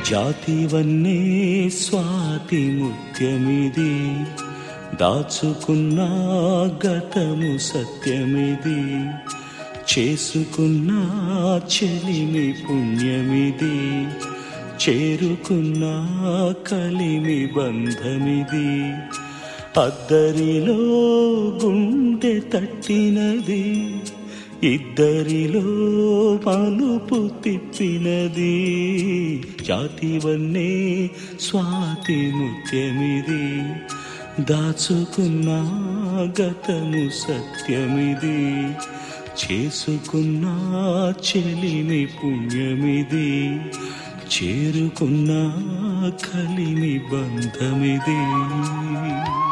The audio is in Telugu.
జాతివన్నే స్వాతి ముత్యమిది, దాచుకున్న గతము సత్యమిది, చేసుకున్న చెలిమి పుణ్యమిది, చేరుకున్న కలిమి బంధమిది. అద్దరిలో గుండె తట్టినది, ఇద్దరిలో మలుపు తిప్పినది. జాతివన్నే స్వాతి ముత్యమిది, దాచుకున్న గతము సత్యమిది, చేసుకున్న చెలిమి పుణ్యమిది, చేరుకున్న కలిమి బంధమిది.